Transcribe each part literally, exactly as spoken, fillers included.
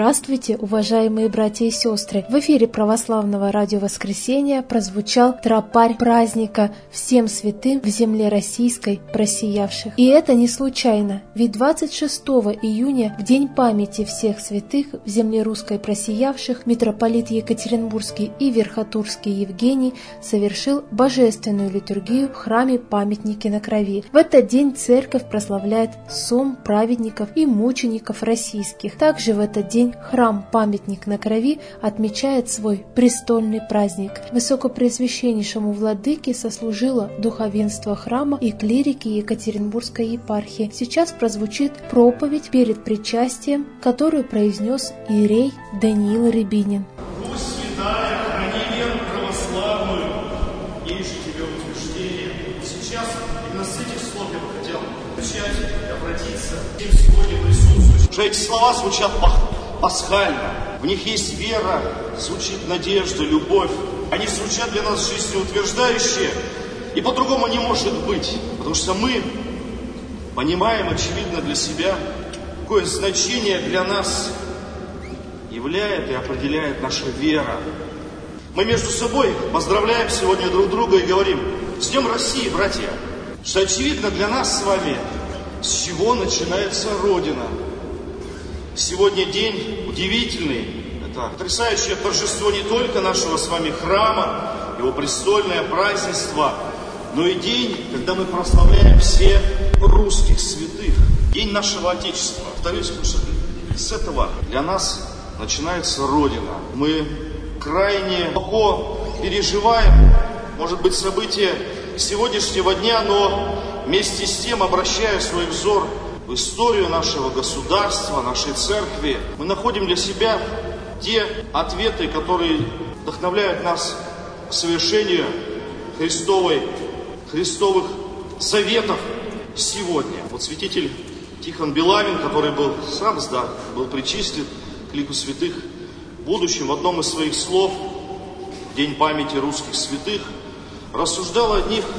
Здравствуйте, уважаемые братья и сестры! В эфире православного радио «Воскресенье» прозвучал тропарь праздника «Всем святым в земле российской просиявших». И это не случайно, ведь двадцать шестого июня, в день памяти всех святых в земле русской просиявших, митрополит Екатеринбургский и Верхотурский Евгений совершил божественную литургию в храме Памятники на Крови. В этот день церковь прославляет сон праведников и мучеников российских. Также в этот день храм Памятник на Крови отмечает свой престольный праздник. Высокопреосвященнейшему владыке сослужило духовенство храма и клирики Екатеринбургской епархии. Сейчас прозвучит проповедь перед причастием, которую произнес иерей Даниил Рябинин. Русь святая, храни веру православную, ей же тебе утверждение. Сейчас именно с этих слов я бы хотел начать и обратиться к тем сегодня присутствующим. Что эти слова звучат пасхально, в них есть вера, звучит надежда, любовь. Они звучат для нас жизнеутверждающие, и по-другому не может быть, потому что мы понимаем, очевидно, для себя, какое значение для нас являет и определяет наша вера. Мы между собой поздравляем сегодня друг друга и говорим: с Днем России, братья! Что очевидно для нас с вами, с чего начинается Родина. Сегодня день удивительный. Это потрясающее торжество не только нашего с вами храма, его престольное празднество, но и день, когда мы прославляем всех русских святых. День нашего Отечества. Повторюсь, потому что с этого для нас начинается Родина. Мы крайне глубоко переживаем, может быть, события сегодняшнего дня, но вместе с тем, обращая свой взор в историю нашего государства, нашей церкви, мы находим для себя те ответы, которые вдохновляют нас к совершению Христовой, Христовых заветов сегодня. Вот святитель Тихон Белавин, который был сам да, был причислен к лику святых в будущем, в одном из своих слов в День памяти русских святых рассуждал о них,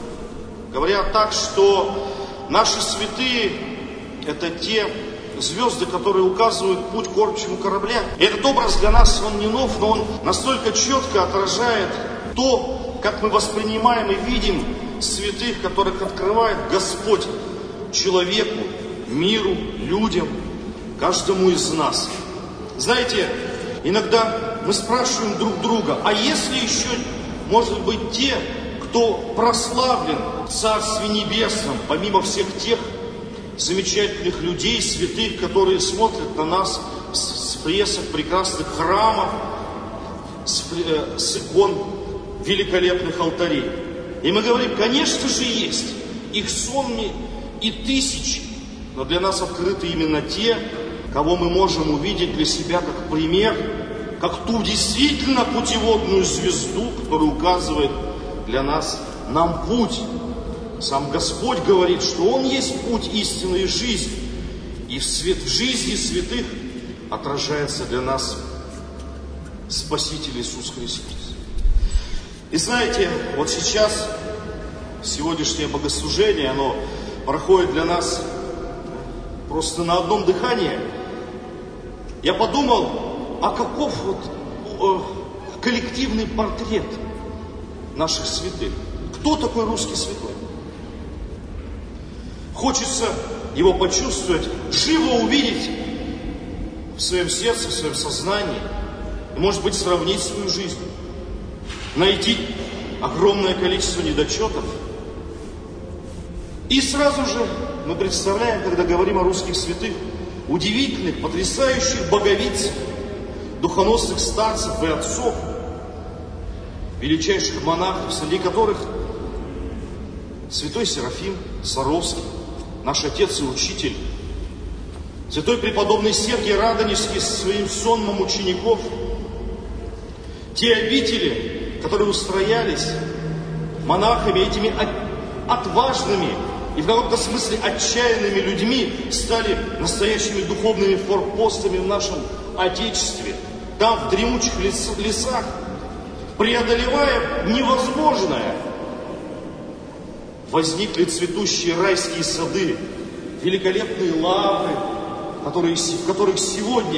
говоря так, что наши святые — это те звезды, которые указывают путь кормчему корабля. И этот образ для нас, он не нов, но он настолько четко отражает то, как мы воспринимаем и видим святых, которых открывает Господь человеку, миру, людям, каждому из нас. Знаете, иногда мы спрашиваем друг друга: а если еще, может быть, те, кто прославлен в Царстве Небесном, помимо всех тех замечательных людей, святых, которые смотрят на нас с фресок прекрасных храмов, с, э, с икон великолепных алтарей. И мы говорим: конечно же есть, их сотни и тысячи, но для нас открыты именно те, кого мы можем увидеть для себя как пример, как ту действительно путеводную звезду, которая указывает для нас нам путь. Сам Господь говорит, что Он есть путь истины и жизни. И в, свет, в жизни святых отражается для нас Спаситель Иисус Христос. И знаете, вот сейчас сегодняшнее богослужение, оно проходит для нас просто на одном дыхании. Я подумал, а каков вот э, коллективный портрет наших святых? Кто такой русский святой? Хочется его почувствовать, живо увидеть в своем сердце, в своем сознании. И, может быть, сравнить свою жизнь. Найти огромное количество недочетов. И сразу же мы представляем, когда говорим о русских святых, удивительных, потрясающих боговиц, духоносных старцев и отцов, величайших монахов, среди которых святой Серафим Саровский, наш отец и учитель, святой преподобный Сергий Радонежский со своим сонмом учеников, те обители, которые устроялись монахами, этими отважными и в каком-то смысле отчаянными людьми, стали настоящими духовными форпостами в нашем Отечестве. Там, в дремучих лесах, преодолевая невозможное, возникли цветущие райские сады, великолепные лавры, которые, в которых сегодня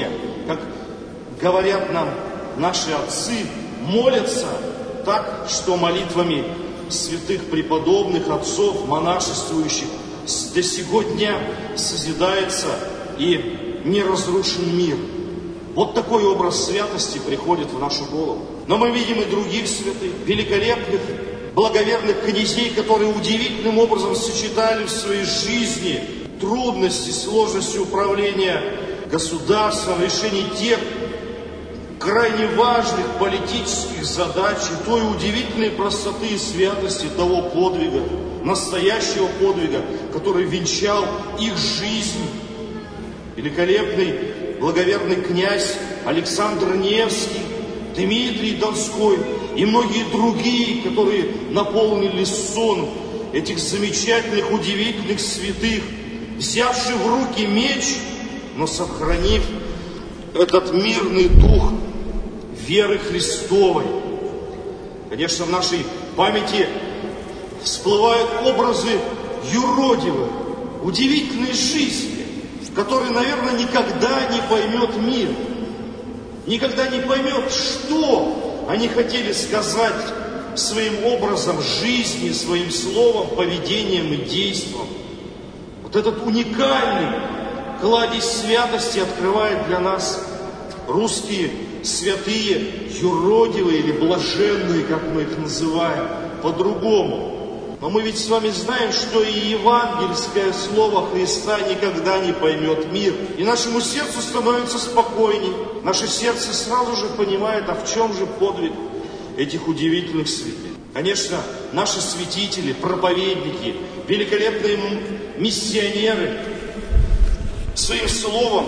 как говорят нам наши отцы, молятся так, что молитвами святых преподобных отцов, монашествующих, до сего дня созидается и не разрушен мир. Вот такой образ святости приходит в нашу голову. Но мы видим и других святых, великолепных, благоверных князей, которые удивительным образом сочетали в своей жизни трудности, сложности управления государством, решения тех крайне важных политических задач и той удивительной простоты и святости того подвига, настоящего подвига, который венчал их жизнь. Великолепный благоверный князь Александр Невский, Дмитрий Донской и многие другие, которые наполнили сон этих замечательных, удивительных святых, взявших в руки меч, но сохранив этот мирный дух веры Христовой. Конечно, в нашей памяти всплывают образы юродивых, удивительной жизни, которые, наверное, никогда не поймет мир, никогда не поймет, что они хотели сказать своим образом жизни, своим словом, поведением и действием. Вот этот уникальный кладезь святости открывает для нас русские святые, юродивые или блаженные, как мы их называем, по-другому. Но мы ведь с вами знаем, что и евангельское слово Христа никогда не поймет мир. И нашему сердцу становится спокойней. Наше сердце сразу же понимает, а в чем же подвиг этих удивительных святых. Конечно, наши святители, проповедники, великолепные миссионеры своим словом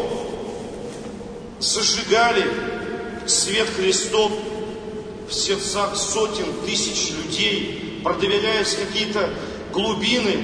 зажигали свет Христов в сердцах сотен тысяч людей, продвигаясь в какие-то глубины,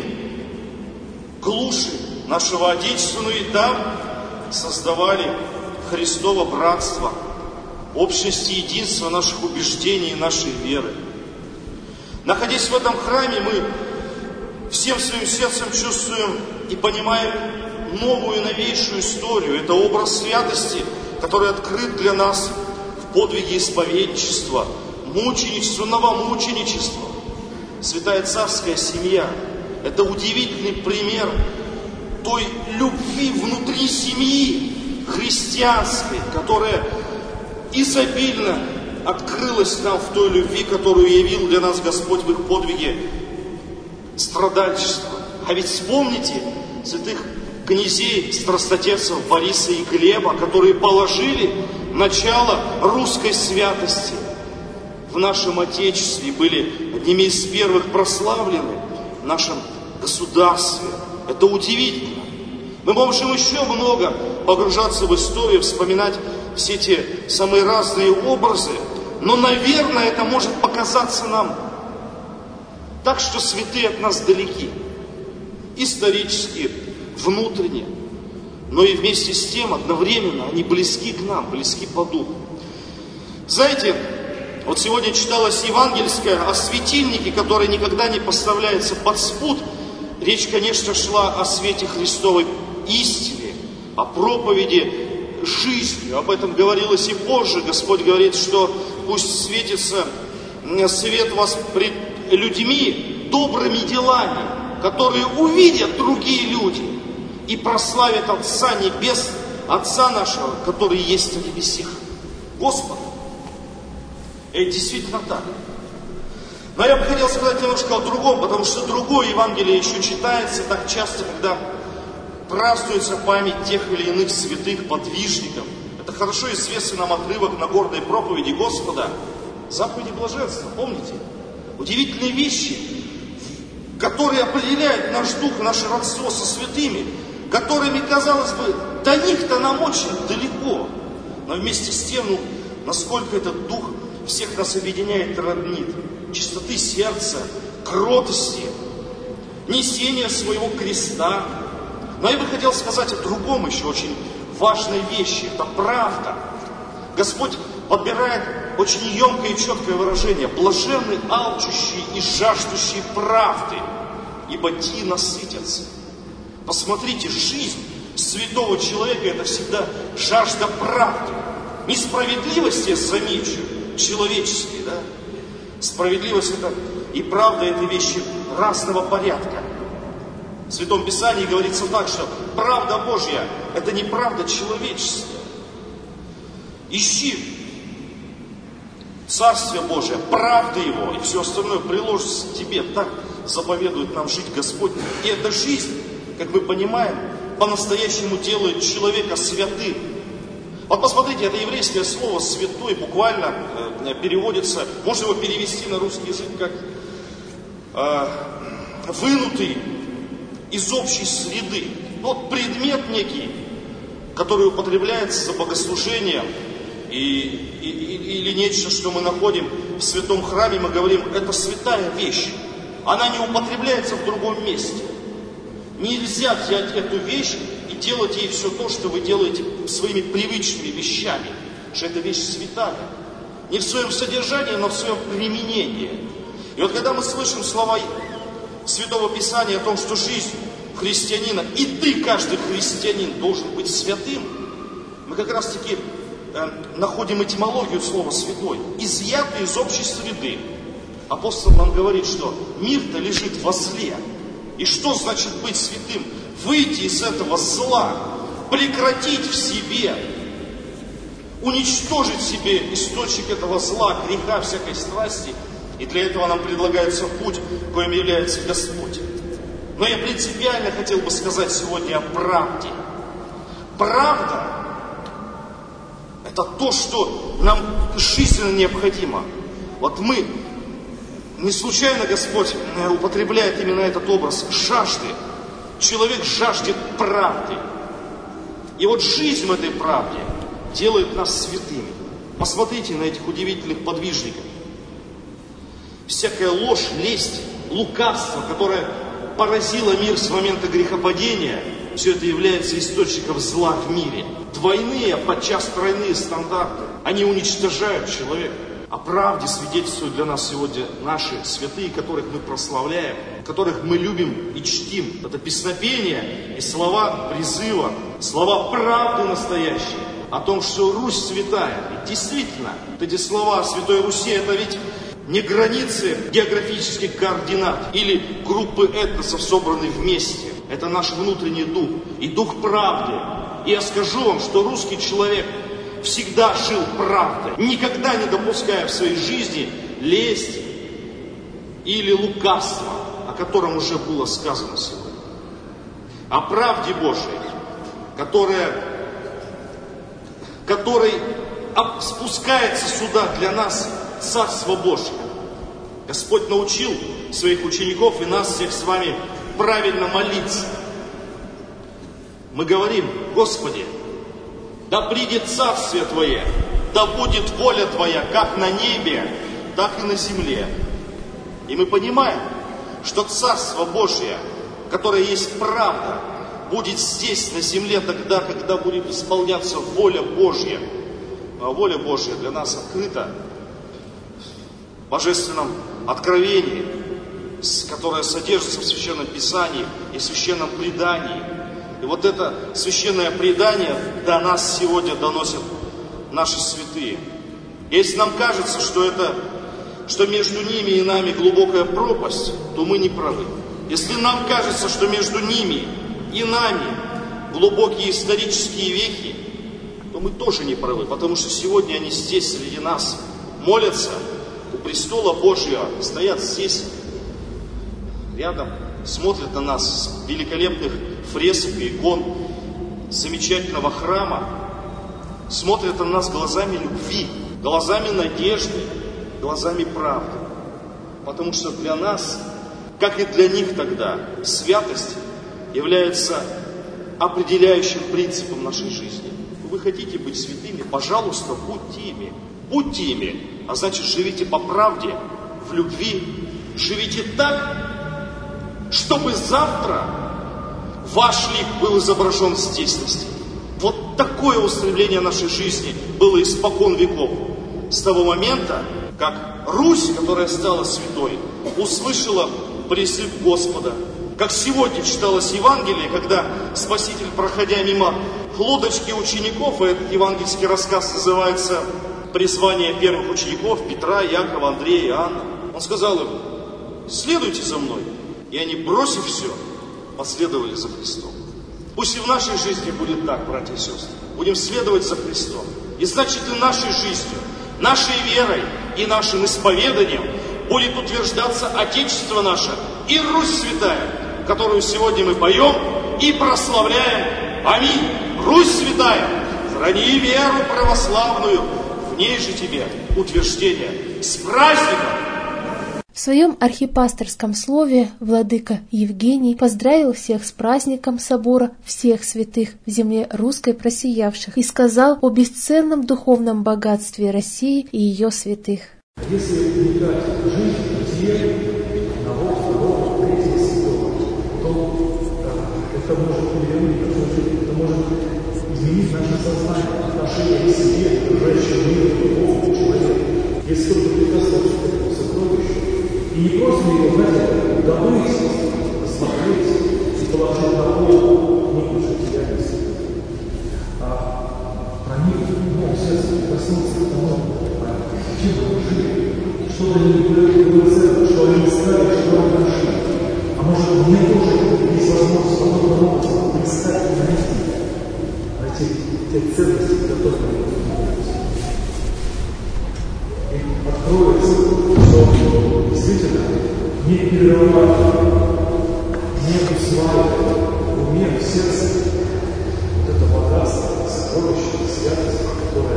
глуши нашего Отечества, и там создавали Христово братство, общность и единство наших убеждений и нашей веры. Находясь в этом храме, мы всем своим сердцем чувствуем и понимаем новую, новейшую историю. Это образ святости, который открыт для нас в подвиге исповедничества, мученичества, новомученичества. Святая царская семья – это удивительный пример той любви внутри семьи христианской, которая изобильно открылась нам в той любви, которую явил для нас Господь в их подвиге страдальчества. А ведь вспомните святых князей, страстотерцев Бориса и Глеба, которые положили начало русской святости в нашем Отечестве, были одними из первых прославлены в нашем государстве. Это удивительно. Мы можем еще много погружаться в историю, вспоминать все те самые разные образы, но, наверное, это может показаться нам так, что святые от нас далеки, исторически, внутренне, но и вместе с тем одновременно они близки к нам, близки по духу. Знаете, вот сегодня читалось евангельское о светильнике, который никогда не поставляется под спут. Речь, конечно, шла о свете Христовой истине, о проповеди жизни. Об этом говорилось и позже. Господь говорит, что пусть светится свет вас пред людьми добрыми делами, которые увидят другие люди и прославят Отца Небес, Отца нашего, который есть на небесах. Господа. Это действительно так. Но я бы хотел сказать немножко о другом, потому что другое Евангелие еще читается так часто, когда празднуется память тех или иных святых подвижников. Это хорошо известный нам отрывок на горной проповеди Господа. Заповеди блаженства, помните? Удивительные вещи, которые определяют наш дух, наше родство со святыми, которыми, казалось бы, до них-то нам очень далеко. Но вместе с тем, ну, насколько этот дух всех нас объединяет и роднит. Чистоты сердца, кротости, несения своего креста. Но я бы хотел сказать о другом еще очень важной вещи. Это правда. Господь подбирает очень емкое и четкое выражение. Блаженны алчущие и жаждущие правды, ибо те насытятся. Посмотрите, жизнь святого человека – это всегда жажда правды. Не справедливости, я замечу, человеческой, да? Справедливость – это и правда – это вещи разного порядка. В Святом Писании говорится так, что правда Божья – это не правда человеческая. Ищи Царствие Божие, правда Его, и все остальное приложится тебе. Так заповедует нам жить Господь. И эта жизнь, как мы понимаем, по-настоящему делает человека святым. Вот посмотрите, это еврейское слово «святой» буквально э, переводится, можно его перевести на русский язык как э, «вынутый из общей среды». Вот предмет некий, который употребляется за богослужением, и, и, и, или нечто, что мы находим в святом храме, мы говорим, это святая вещь. Она не употребляется в другом месте. Нельзя взять эту вещь и делать ей все то, что вы делаете своими привычными вещами. Что эта вещь святая. Не в своем содержании, но в своем применении. И вот когда мы слышим слова Святого Писания о том, что жизнь христианина, и ты, каждый христианин, должен быть святым, мы как раз таки э, находим этимологию слова «святой». Изъятый из общей среды. Апостол нам говорит, что мир-то лежит во зле. И что значит быть святым? Выйти из этого зла, прекратить в себе, уничтожить в себе источник этого зла, греха, всякой страсти. И для этого нам предлагается путь, коим является Господь. Но я принципиально хотел бы сказать сегодня о правде. Правда – это то, что нам жизненно необходимо. Вот мы, не случайно Господь употребляет именно этот образ жажды. Человек жаждет правды. И вот жизнь в этой правде делает нас святыми. Посмотрите на этих удивительных подвижников. Всякая ложь, лесть, лукавство, которое поразило мир с момента грехопадения, все это является источником зла в мире. Двойные, подчас тройные стандарты, они уничтожают человека. О правде свидетельствуют для нас сегодня наши святые, которых мы прославляем, которых мы любим и чтим. Это песнопение и слова призыва, слова правды настоящие, о том, что Русь святая. И действительно, вот эти слова о Святой Руси, это ведь не границы географических координат или группы этносов, собранные вместе. Это наш внутренний дух и дух правды. И я скажу вам, что русский человек всегда жил правдой, никогда не допуская в своей жизни лесть или лукавства, о котором уже было сказано сегодня. О правде Божией, которая, которой спускается сюда для нас Царство Божье. Господь научил своих учеников и нас всех с вами правильно молиться. Мы говорим: Господи, да придет Царствие Твое, да будет воля Твоя, как на небе, так и на земле. И мы понимаем, что Царство Божие, которое есть правда, будет здесь, на земле, тогда, когда будет исполняться воля Божья. А воля Божья для нас открыта в божественном откровении, которое содержится в Священном Писании и в Священном предании. И вот это священное предание до нас сегодня доносят наши святые. Если нам кажется, что, это, что между ними и нами глубокая пропасть, то мы не правы. Если нам кажется, что между ними и нами глубокие исторические вехи, то мы тоже не правы, потому что сегодня они здесь среди нас молятся у престола Божьего, стоят здесь рядом, смотрят на нас с великолепных фресок и икон замечательного храма, смотрят на нас глазами любви, глазами надежды, глазами правды. Потому что для нас, как и для них тогда, святость является определяющим принципом нашей жизни. Вы хотите быть святыми, пожалуйста, будьте ими. Будьте ими, а значит, живите по правде, в любви. Живите так, чтобы завтра ваш лик был изображен здесь, на стене. Вот такое устремление нашей жизни было испокон веков. С того момента, как Русь, которая стала святой, услышала призыв Господа Как сегодня читалось Евангелие, когда Спаситель, проходя мимо лодочки учеников, и этот евангельский рассказ называется «Призвание первых учеников Петра, Якова, Андрея и Иоанна». Он сказал им: «Следуйте за мной». И они, бросив все, последовали за Христом. Пусть и в нашей жизни будет так, братья и сестры. Будем следовать за Христом. И значит, и нашей жизнью, нашей верой и нашим исповеданием будет утверждаться Отечество наше и Русь Святая, которую сегодня мы поем и прославляем. Аминь. Русь Святая, храни веру православную, в ней же тебе утверждение. С праздником! В своем архипасторском слове владыка Евгений поздравил всех с праздником собора всех святых в земле русской просиявших и сказал о бесценном духовном богатстве России и ее святых. Если вникать в жизнь, бытие одного, второго, третьего святого, то это может перевернуть нашу жизнь, это может изменить наше сознание, отношение к себе, к окружающему миру, к Богу, к человеку. Если только прикоснуться к этому сокровищу, и не просто его, знаете, добыть, посмотреть и положить на пол книгу жизнедеятельности, а проникнуть в его сердце, прикоснуться к тому, чем они жили, что они были ценны, что они искали, что они нашли. А может, мне тоже есть возможность подобным образом искать и найти, найти те ценности, которые они понимают. И откроется, что действительно не перерывать, не усваивать в уме, в сердце вот это богатство, сокровище, святость, которое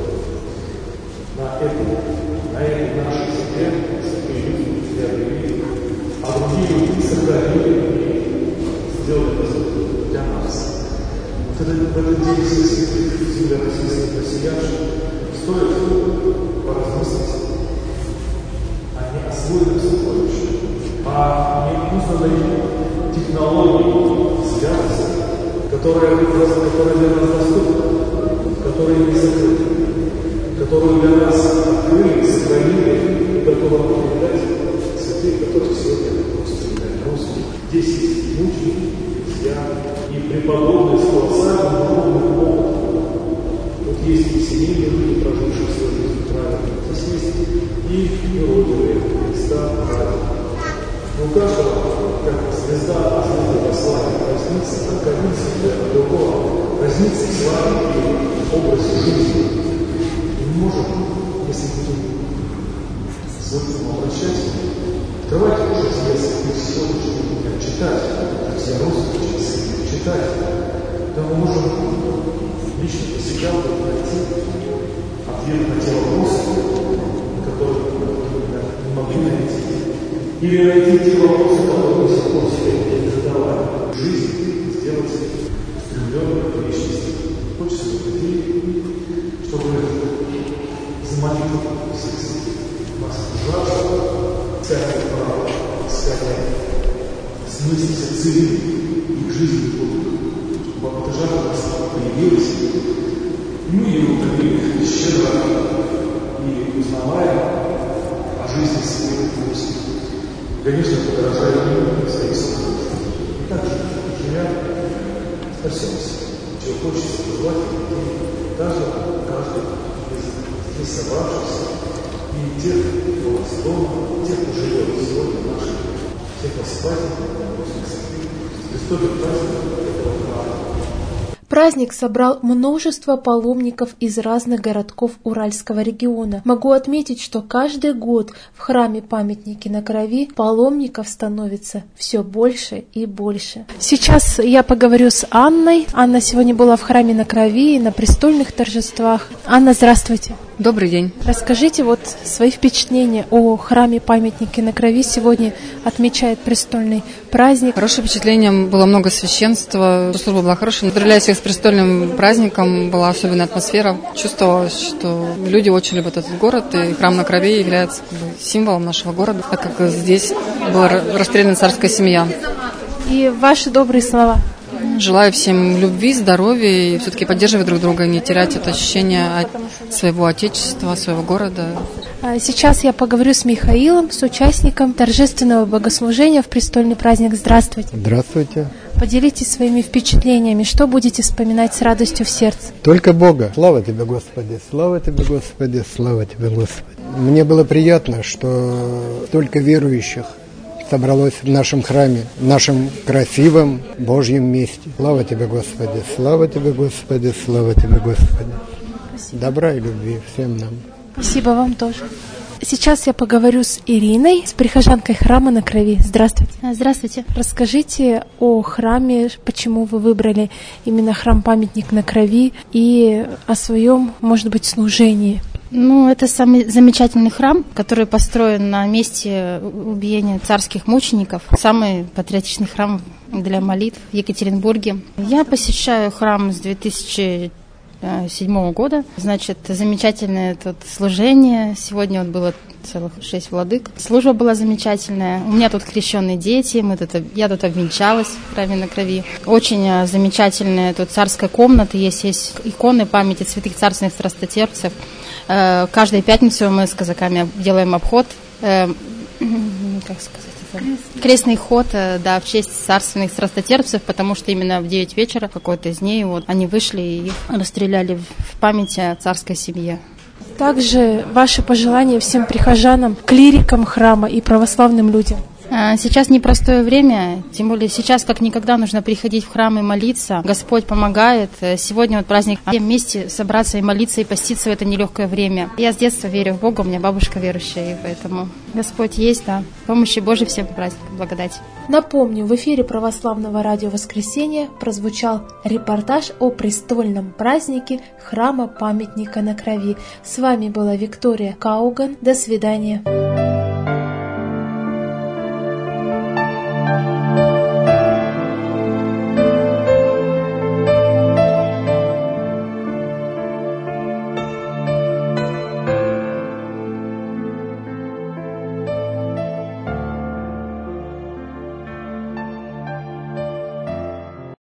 на этом, на этой нашей земле святые люди приобрели, а другие люди сохранили и сделали это для нас. Вот это, в этот день всех святых земля российских просиявших стоит поразмыслить о неосвоенном сокровище, о неузнанной технологии святости, которая, которая для нас доступна, которая не закрыта, которую для нас открыли, сохранили и готовы передать святые, которые сегодня просто являются русскими. Десять мучеников, друзья и преподобные с колоссальным духовным опытом. Вот есть и семейные люди, прожившие свою жизнь правильно. Здесь есть и юродивые Христа правильно. Но у каждого, как звезда от звезды по славе разнится, так один святой от другого разнится в славе и образе жизни. Мы можем, если будем с этим обращаться, открывать уже святых сегодняшних дня, читать, друзья русские часы, читать, то мы можем лично для себя найти ответ на те вопросы, которые мы не могли найти. Или найти те вопросы, которые мы сих пор себе не задавали. Жизнь сделать устремленной к вечности. Хочется людей, чтобы за молитву всех святых нас жажда, всякое право, искать смысл цели и жизни Бога, чтобы эта жажда у нас появилась, и мы ее утолили щедро и узнавая о жизни святых Руси. Конечно, подражая им своих служб. И также, живя, спасемся. Чего хочется пожелать людей, даже каждый из здесь собравшихся, и тех, кто у нас дома, тех, кто живет сегодня в нашей, всех вас с праздником, русских святых, Христовый праздник этого храма. Праздник собрал множество паломников из разных городков Уральского региона. Могу отметить, что каждый год в храме Памятники на Крови паломников становится все больше и больше. Сейчас я поговорю с Анной. Анна сегодня была в храме на Крови на престольных торжествах. Анна, здравствуйте. Добрый день. Расскажите вот свои впечатления о храме Памятники на Крови. Сегодня отмечает престольный праздник. Хорошее впечатление, было много священства, служба была хорошая. Поздравляю всех с престольным праздником, была особенная атмосфера. Чувствовалось, что люди очень любят этот город, и храм на Крови является как бы символом нашего города, так как здесь была расстреляна царская семья. И ваши добрые слова. Желаю всем любви, здоровья и все-таки поддерживать друг друга, не терять это ощущение от своего отечества, своего города. Сейчас я поговорю с Михаилом, с участником торжественного богослужения в престольный праздник. Здравствуйте. Здравствуйте. Поделитесь своими впечатлениями. Что будете вспоминать с радостью в сердце? Только Бога. Слава Тебе, Господи, слава Тебе, Господи, слава Тебе, Господи. Мне было приятно, что столько верующих собралось в нашем храме, в нашем красивом Божьем месте. Слава Тебе, Господи, слава Тебе, Господи, слава Тебе, Господи. Спасибо. Добра и любви всем нам. Спасибо вам тоже. Сейчас я поговорю с Ириной, с прихожанкой храма на Крови. Здравствуйте. Здравствуйте. Расскажите о храме, почему вы выбрали именно храм-памятник на Крови и о своем, может быть, служении. Ну, это самый замечательный храм, который построен на месте убиения царских мучеников. Самый патриотичный храм для молитв в Екатеринбурге. Я посещаю храм с две тысячи седьмого года. Значит, замечательное тут служение. Сегодня вот было целых шесть владык. Служба была замечательная. У меня тут крещенные дети. Мы тут, я тут обвенчалась в храме на Крови. Очень замечательная тут царская комната. Есть, есть иконы памяти святых царственных страстотерпцев. Каждую пятницу мы с казаками делаем обход. Как сказать? Крестный ход, да, в честь царственных страстотерпцев, потому что именно в девять вечера какой-то из дней вот, они вышли и их расстреляли в память о царской семье. Также ваши пожелания всем прихожанам, клирикам храма и православным людям. Сейчас непростое время, тем более сейчас как никогда нужно приходить в храм и молиться. Господь помогает. Сегодня вот праздник, всем вместе собраться и молиться, и поститься в это нелегкое время. Я с детства верю в Бога, у меня бабушка верующая, и поэтому Господь есть, да. Помощи Божьей всем праздникам, благодать. Напомню, в эфире православного радио «Воскресенье» прозвучал репортаж о престольном празднике храма памятника на Крови. С вами была Виктория Кауган. До свидания.